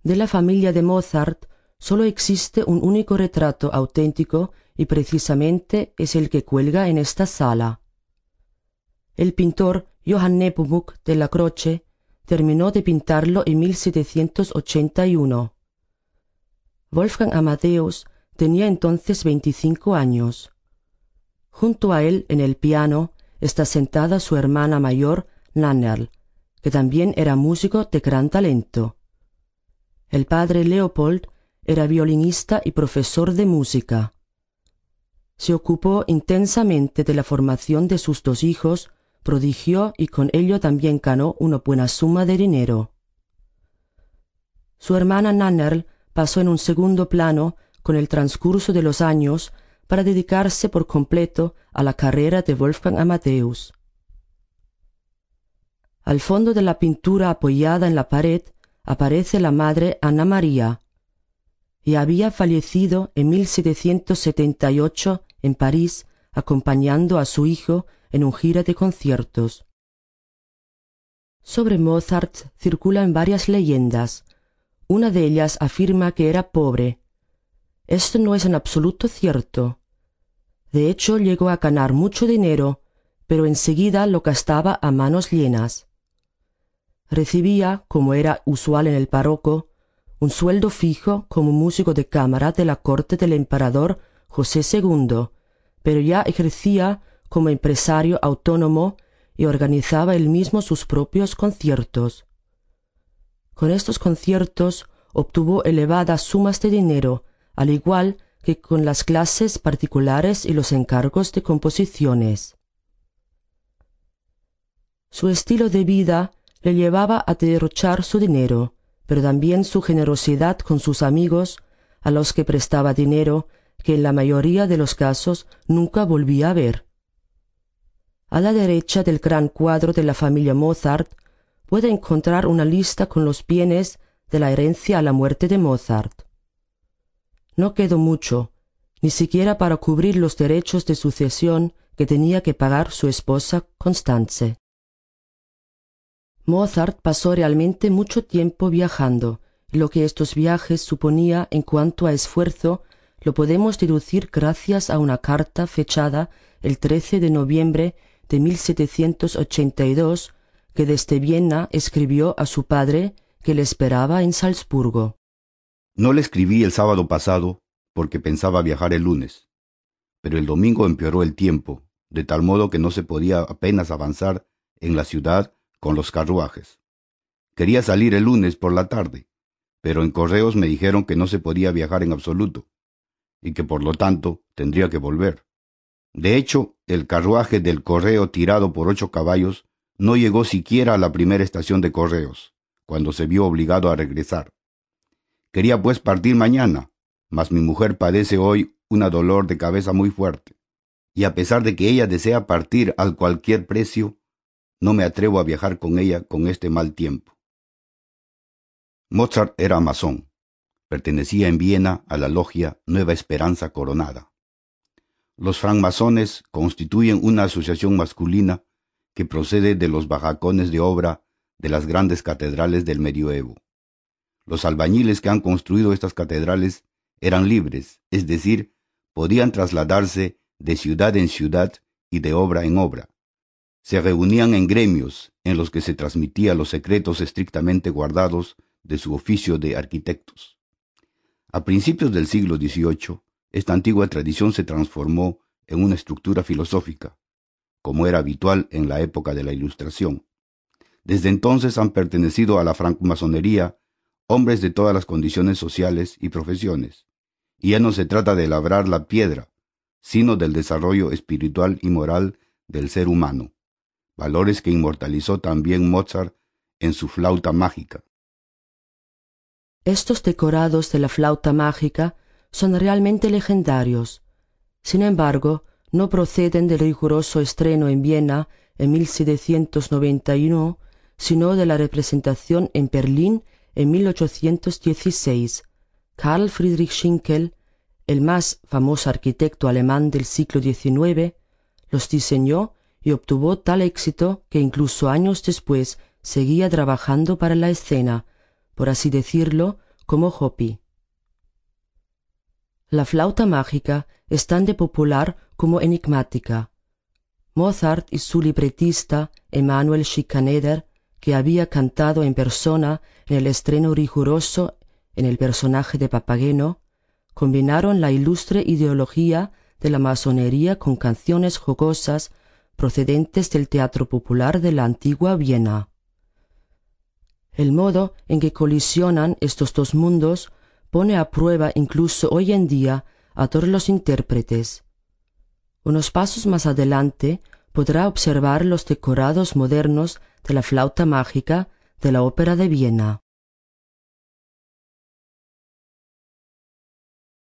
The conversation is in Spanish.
De la familia de Mozart solo existe un único retrato auténtico y precisamente es el que cuelga en esta sala. El pintor Johann Nepomuk de la Croce terminó de pintarlo en 1781. Wolfgang Amadeus tenía entonces 25 años. Junto a él, en el piano, está sentada su hermana mayor, Nannerl, que también era músico de gran talento. El padre Leopold era violinista y profesor de música. Se ocupó intensamente de la formación de sus dos hijos, prodigió y con ello también ganó una buena suma de dinero. Su hermana Nannerl pasó en un segundo plano con el transcurso de los años para dedicarse por completo a la carrera de Wolfgang Amadeus. Al fondo de la pintura apoyada en la pared aparece la madre Anna María, y había fallecido en 1778 en París acompañando a su hijo en una gira de conciertos. Sobre Mozart circulan varias leyendas. Una de ellas afirma que era pobre. Esto no es en absoluto cierto. De hecho, llegó a ganar mucho dinero, pero enseguida lo gastaba a manos llenas. Recibía, como era usual en el barroco, un sueldo fijo como músico de cámara de la corte del emperador José II, pero ya ejercía como empresario autónomo y organizaba él mismo sus propios conciertos. Con estos conciertos obtuvo elevadas sumas de dinero, al igual que con las clases particulares y los encargos de composiciones. Su estilo de vida le llevaba a derrochar su dinero, pero también su generosidad con sus amigos, a los que prestaba dinero que en la mayoría de los casos nunca volvía a ver. A la derecha del gran cuadro de la familia Mozart puede encontrar una lista con los bienes de la herencia a la muerte de Mozart. No quedó mucho, ni siquiera para cubrir los derechos de sucesión que tenía que pagar su esposa Constanze. Mozart pasó realmente mucho tiempo viajando, y lo que estos viajes suponía en cuanto a esfuerzo lo podemos deducir gracias a una carta fechada el 13 de noviembre de 1782 que desde Viena escribió a su padre que le esperaba en Salzburgo. No le escribí el sábado pasado porque pensaba viajar el lunes, pero el domingo empeoró el tiempo, de tal modo que no se podía apenas avanzar en la ciudad con los carruajes. Quería salir el lunes por la tarde, pero en correos me dijeron que no se podía viajar en absoluto, y que por lo tanto tendría que volver. De hecho, el carruaje del correo tirado por 8 caballos no llegó siquiera a la primera estación de correos, cuando se vio obligado a regresar. Quería pues partir mañana, mas mi mujer padece hoy un dolor de cabeza muy fuerte, y a pesar de que ella desea partir a cualquier precio, no me atrevo a viajar con ella con este mal tiempo. Mozart era masón. Pertenecía en Viena a la logia Nueva Esperanza Coronada. Los francmasones constituyen una asociación masculina que procede de los bajacones de obra de las grandes catedrales del medioevo. Los albañiles que han construido estas catedrales eran libres, es decir, podían trasladarse de ciudad en ciudad y de obra en obra. Se reunían en gremios en los que se transmitían los secretos estrictamente guardados de su oficio de arquitectos. A principios del siglo XVIII, esta antigua tradición se transformó en una estructura filosófica, como era habitual en la época de la Ilustración. Desde entonces han pertenecido a la francmasonería hombres de todas las condiciones sociales y profesiones, y ya no se trata de labrar la piedra, sino del desarrollo espiritual y moral del ser humano, valores que inmortalizó también Mozart en su flauta mágica. Estos decorados de la flauta mágica son realmente legendarios. Sin embargo, no proceden del riguroso estreno en Viena en 1791, sino de la representación en Berlín en 1816. Carl Friedrich Schinkel, el más famoso arquitecto alemán del siglo XIX, los diseñó y obtuvo tal éxito que incluso años después seguía trabajando para la escena, por así decirlo, como Hopi. La flauta mágica es tan de popular como enigmática. Mozart y su libretista Emanuel Schikaneder, que había cantado en persona en el estreno riguroso en el personaje de Papageno, combinaron la ilustre ideología de la masonería con canciones jocosas procedentes del teatro popular de la antigua Viena. El modo en que colisionan estos dos mundos pone a prueba incluso hoy en día a todos los intérpretes. Unos pasos más adelante podrá observar los decorados modernos de la flauta mágica de la Ópera de Viena.